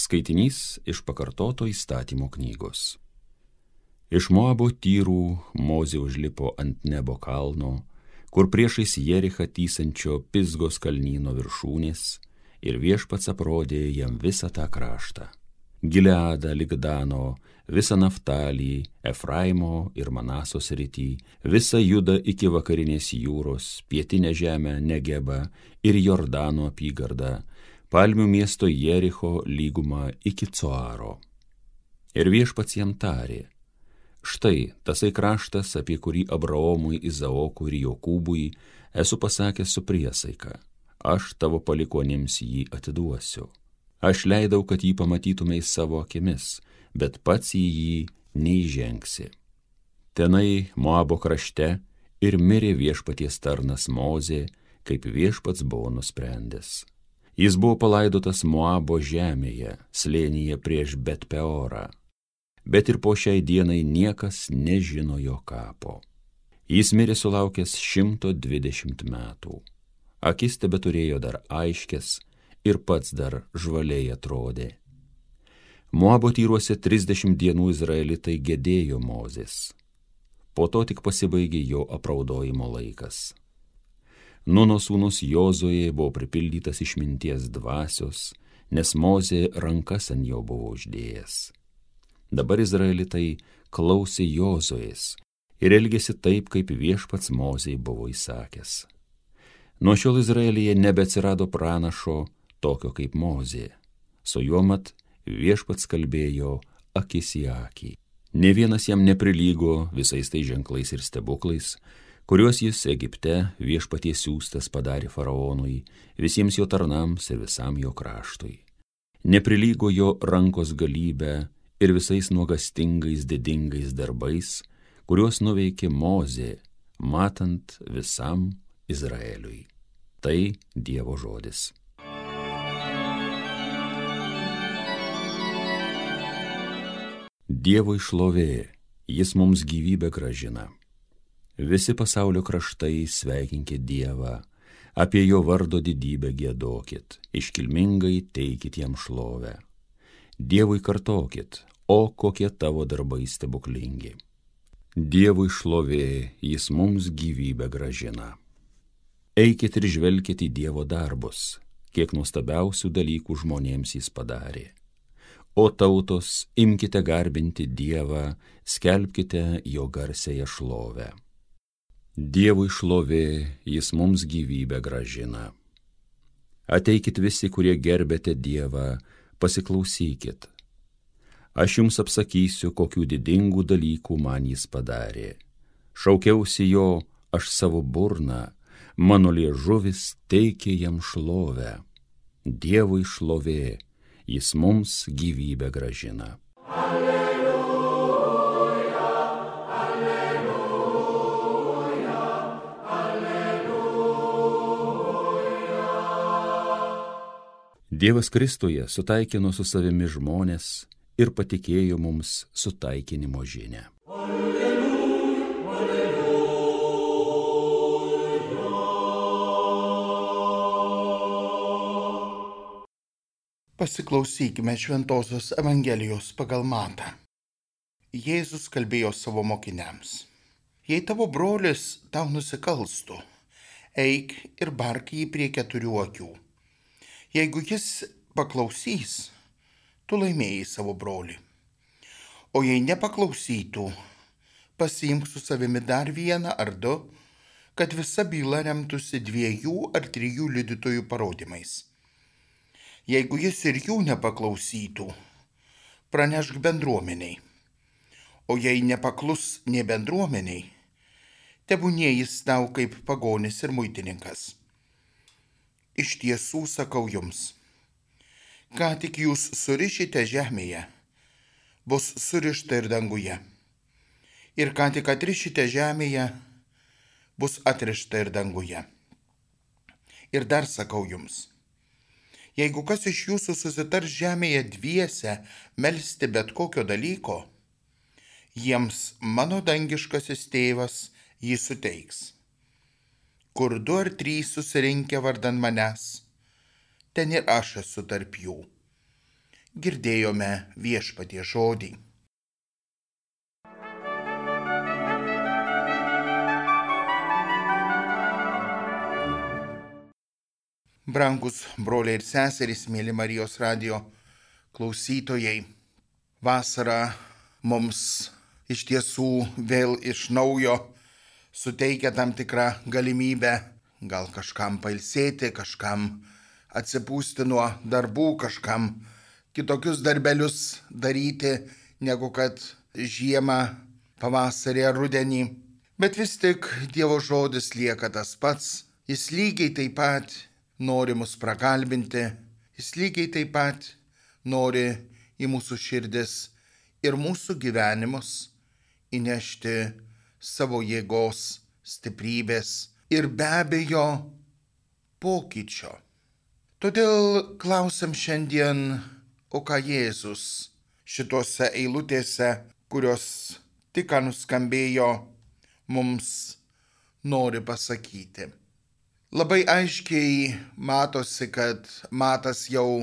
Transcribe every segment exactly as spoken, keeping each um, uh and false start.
Skaitinys iš pakartoto įstatymo knygos. Iš Moabo tyrų Mozė užlipo ant Nebo kalno, kur priešais Jerichą tysančio Pisgos kalnyno viršūnės, ir Viešpats aprodė jam visą tą kraštą. Gileadą lig Dano, visą Naftalį, Efraimo ir Manasos sritį, visą Judą iki vakarinės jūros, pietinę žemę Negebą ir Jordano apygardą, Palmių miesto Jericho lygumą iki Coaro. Ir Viešpats jam tarė: štai tasai kraštas, apie kurį Abraomui, Izaokui ir Jokūbui esu pasakęs su priesaika, aš tavo palikuonims jį atiduosiu. Aš leidau, kad jį pamatytumei savo akimis, bet pats į jį neįžengsi. Tenai Moabo krašte ir mirė Viešpaties tarnas Mozė, kaip Viešpats buvo nusprendęs. Jis buvo palaidotas Moabo žemėje, slėnyje prieš Bet Peorą, bet ir po šiai dienai niekas nežino jo kapo. Jis mirė sulaukęs šimto dvidešimt metų. Akis tebeturėjo dar aiškės ir pats dar žvaliai atrodė. Moabo tyruose trisdešimt dienų izraelitai gedėjo Mozės. Po to tik pasibaigė jo apraudojimo laikas. Nuno sūnus Jozuė buvo pripildytas išminties dvasios, nes Mozė rankas ant jo buvo uždėjęs. Dabar izraelitai klausė Jozuės ir elgėsi taip, kaip Viešpats Mozei buvo įsakęs. Nuo šiol Izraelyje nebeatsirado pranašo tokio kaip Mozė. Su juo mat Viešpats kalbėjo akis į akį. Nė vienas jam neprilygo visais tai ženklais ir stebuklais, kuriuos jis Egipte Viešpaties siųstas padarė faraonui, visiems jo tarnams ir visam jo kraštui. Neprilygo jo rankos galybę ir visais nuogastingais didingais darbais, kuriuos nuveikė Mozė, matant visam Izraeliui. Tai Dievo žodis. Dievui šlovė, jis mums gyvybę gražina. Visi pasaulio kraštai sveikinkit Dievą, apie jo vardo didybę giedokit, iškilmingai teikit jam šlovę. Dievui kartokit, o kokie tavo darbai stebuklingi. Dievui šlovė, jis mums gyvybę gražina. Eikit ir žvelkit į Dievo darbus, kiek nuostabiausių dalykų žmonėms jis padarė. O tautos, imkite garbinti Dievą, skelbkite jo garsiąją šlovę. Dievui šlovė, jis mums gyvybę gražina. Ateikit visi, kurie gerbėte Dievą, pasiklausykit. Aš jums apsakysiu, kokių didingų dalykų man jis padarė. Šaukiausi jo, aš savo burną, mano liežuvis teikė jam šlovę. Dievui šlovė, jis mums gyvybę gražina. Dievas Kristuje sutaikino su savimi žmonės ir patikėjo mums sutaikinimo žinią. Alleluja, alleluja. Pasiklausykime Šventosios Evangelijos pagal Matą. Jėzus kalbėjo savo mokiniams: jei tavo brolis tau nusikalstų, eik ir bark jį prie keturių akių. Jeigu jis paklausys, tu laimėjai savo brolį. O jei nepaklausytų, pasiimk su savimi dar vieną ar du, kad visa byla remtųsi dviejų ar trijų liudytojų parodymais. Jeigu jis ir jų nepaklausytų, pranešk bendruomeniai. O jei nepaklus nė bendruomeniai, tebūnie jis tau kaip pagonis ir muitininkas. Iš tiesų sakau jums, ką tik jūs surišite žemėje, bus surišta ir danguje. Ir ką tik atrišite žemėje, bus atrišta ir danguje. Ir dar sakau jums, jeigu kas iš jūsų susitars žemėje dviese melsti bet kokio dalyko, jiems mano dangiškasis tėvas jį suteiks. Kur du ar trys susirinkę vardan manęs, ten ir aš esu tarp jų. Girdėjome Viešpaties žodį. Brangus broliai ir seserys, mėly Marijos radijo klausytojai, vasara mums iš tiesų vėl iš naujo suteikia tam tikrą galimybę gal kažkam pailsėti, kažkam atsipūsti nuo darbų, kažkam kitokius darbelius daryti, negu kad žiemą, pavasarį ar rudenį. Bet vis tik Dievo žodis lieka tas pats, jis lygiai taip pat nori mus prakalbinti, jis lygiai taip pat nori į mūsų širdis ir mūsų gyvenimus įnešti savo jėgos, stiprybės ir be abejo pokyčio. Todėl klausiam šiandien, o ką Jėzus šitose eilutėse, kurios tik ką nuskambėjo, mums nori pasakyti. Labai aiškiai matosi, kad Matas jau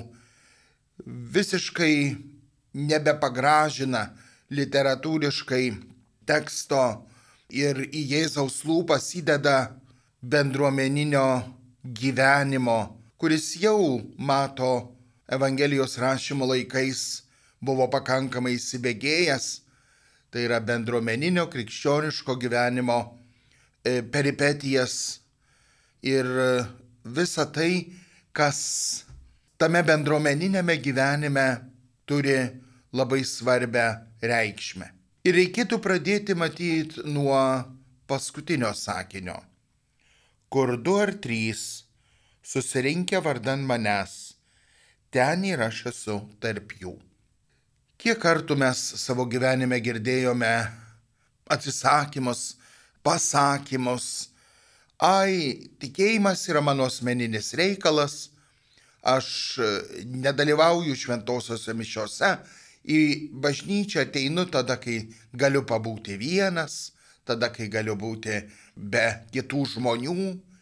visiškai nebepagražina literatūriškai teksto ir į Jėzaus lūpas įdeda bendruomeninio gyvenimo, kuris jau Mato Evangelijos rašymo laikais buvo pakankamai įsibėgėjęs, tai yra bendruomeninio krikščioniško gyvenimo peripetijas ir visa tai, kas tame bendruomeninėme gyvenime turi labai svarbę reikšmę. Ir reikėtų pradėti matyti nuo paskutinio sakinio, kur du ar trys susirinkę vardan manęs, ten ir aš esu tarp jų. Kiek kartų mes savo gyvenime girdėjome atsisakymus, pasakymus, ai, tikėjimas yra mano asmeninis reikalas, aš nedalyvauju šventosiose mišiose, į bažnyčią ateinu tada, kai galiu pabūti vienas, tada, kai galiu būti be kitų žmonių.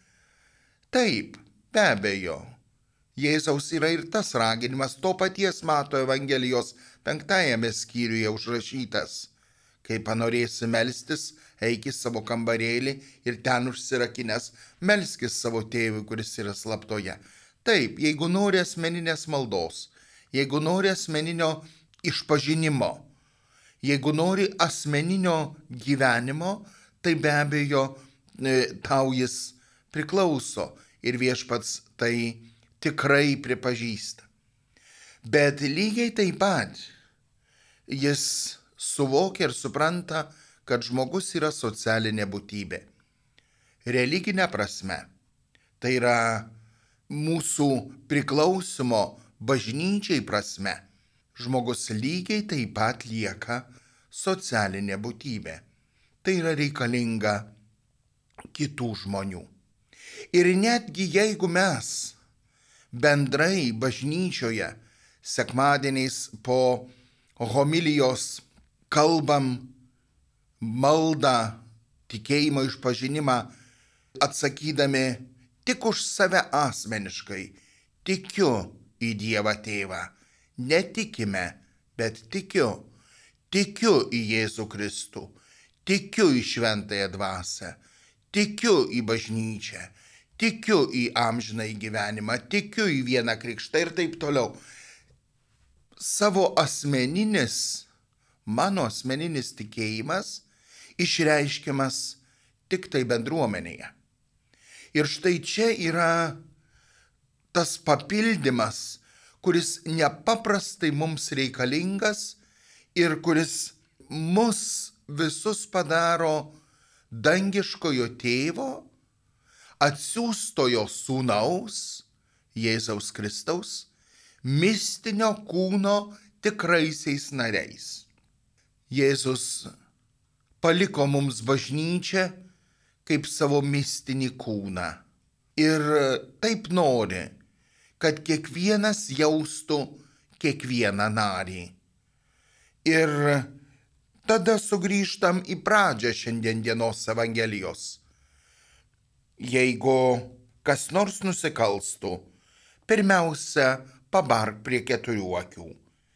Taip, be abejo, Jėzaus yra ir tas raginimas, to paties Mato Evangelijos penktajame skyriuje užrašytas. Kai panorėsi melstis, eik į savo kambarėlį ir ten užsirakinęs melskis savo tėvui, kuris yra slaptoje. Taip, jeigu nori asmeninės maldos, jeigu nori asmeninio išpažinimo, jeigu nori asmeninio gyvenimo, tai be abejo tau jis priklauso ir Viešpats tai tikrai pripažįsta. Bet lygiai taip pat jis suvokia ir supranta, kad žmogus yra socialinė būtybė. Religinė prasme, tai yra mūsų priklausimo bažnyčiai prasme, žmogus lygiai taip pat lieka socialinė būtybė. Tai yra reikalinga kitų žmonių. Ir netgi jeigu mes bendrai bažnyčioje sekmadieniais po homilijos kalbam maldą, tikėjimo išpažinimą, atsakydami tik už save asmeniškai, tikiu į Dievą Tėvą, netikime, bet tikiu, tikiu į Jėzų Kristų, tikiu į šventąją dvasią, tikiu į bažnyčią, tikiu į amžinąjį gyvenimą, tikiu į vieną krikštą ir taip toliau. Savo asmeninis, mano asmeninis tikėjimas išreiškiamas tik tai bendruomenėje. Ir štai čia yra tas papildymas, kuris nepaprastai mums reikalingas ir kuris mus visus padaro dangiškojo tėvo, atsiųstojo sūnaus, Jėzaus Kristaus, mistinio kūno tikraisiais nariais. Jėzus paliko mums bažnyčią kaip savo mistinį kūną. Ir taip nori, kad kiekvienas jaustų kiekvieną narį. Ir tada sugrįžtam į pradžią šiandien dienos Evangelijos. Jeigu kas nors nusikalstų, pirmiausia, pabark prie keturių akių.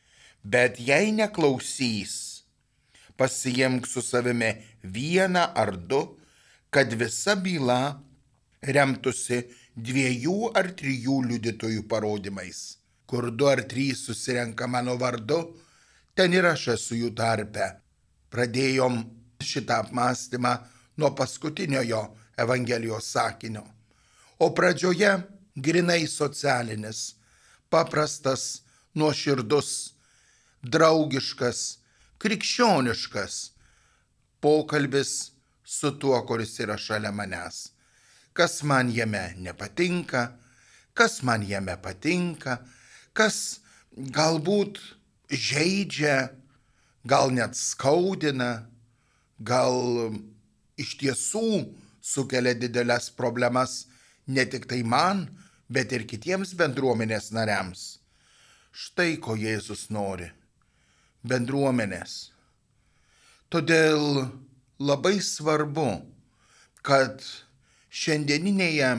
Bet jei neklausys, pasiimk su savimi vieną ar du, kad visa byla remtųsi dviejų ar trijų liudytojų parodymais. Kur du ar trys susirenka mano vardu, ten ir aš esu jų tarpe. Pradėjom šitą apmąstymą nuo paskutiniojo Evangelijos sakinio. O pradžioje grinai socialinis, paprastas, nuoširdus, draugiškas, krikščioniškas pokalbis su tuo, kuris yra šalia manęs. Kas man jame nepatinka, kas man jame patinka, kas galbūt žeidžia, gal net skaudina, gal iš tiesų sukelia didelės problemas ne tik tai man, bet ir kitiems bendruomenės nariams. Štai ko Jėzus nori – bendruomenės. Todėl labai svarbu, kad šiandieninėje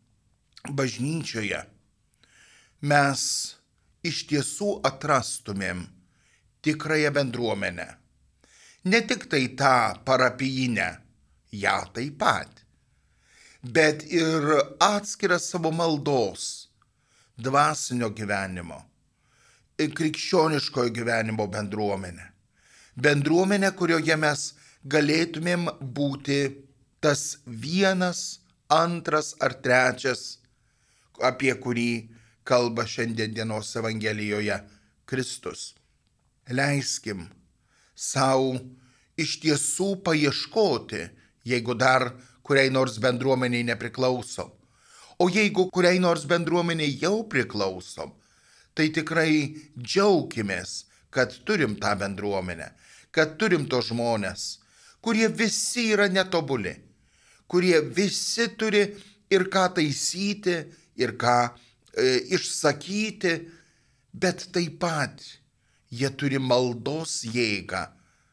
bažnyčioje mes iš tiesų atrastumėm tikrąją bendruomenę. Ne tik tai tą parapijinę, ją taip pat, bet ir atskirą savo maldos, dvasinio gyvenimo, krikščioniškojo gyvenimo bendruomenę. Bendruomenę, kurioje mes galėtumėm būti tas vienas, antras ar trečias, apie kurį kalba šiandien dienos Evangelijoje Kristus. Leiskim savo iš tiesų paieškoti, jeigu dar kuriai nors bendruomeniai nepriklausom. O jeigu kuriai nors bendruomeniai jau priklausom, tai tikrai džiaukimės, kad turim tą bendruomenę, kad turim to žmonės, kurie visi yra netobuli, kurie visi turi ir ką taisyti, ir ką e, išsakyti, bet taip pat jie turi maldos jėgą,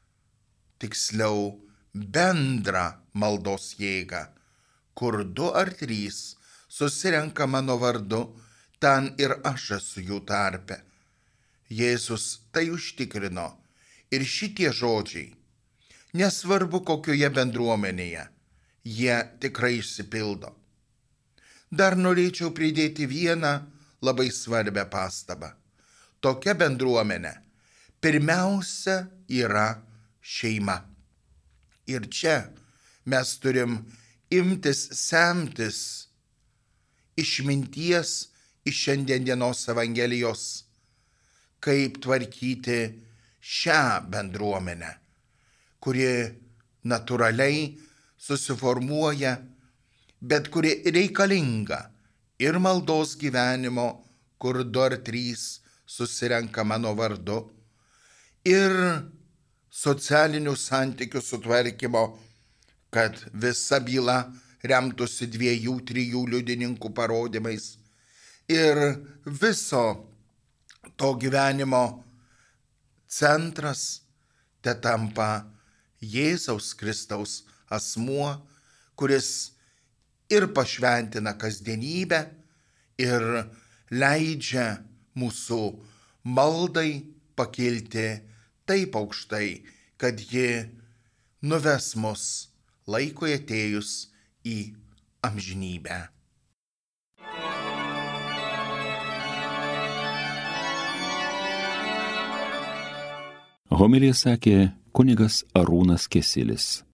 tiksliau bendrą maldos jėgą, kur du ar trys susirenka mano vardu, ten ir aš esu jų tarpe. Jėzus tai užtikrino ir šitie žodžiai, nesvarbu kokioje bendruomenėje, jie tikrai išsipildo. Dar norėčiau pridėti vieną labai svarbią pastabą. Tokia bendruomenė pirmiausia yra šeima. Ir čia mes turim imtis semtis išminties iš šiandienos Evangelijos, kaip tvarkyti šią bendruomenę, kuri natūraliai susiformuoja, bet kuri reikalinga ir maldos gyvenimo, kur du ar trys susirenka mano vardu, ir socialinių santykių sutvarkymo, kad visa byla remtųsi dviejų, trijų liudininkų parodymais, ir viso to gyvenimo centras te tampa Jėzaus Kristaus asmuo, kuris ir pašventina kasdienybę, ir leidžia mūsų maldai pakilti taip aukštai, kad ji nuves mus laikui atėjus į amžinybę. Homiliją sakė kunigas Arūnas Kesilis.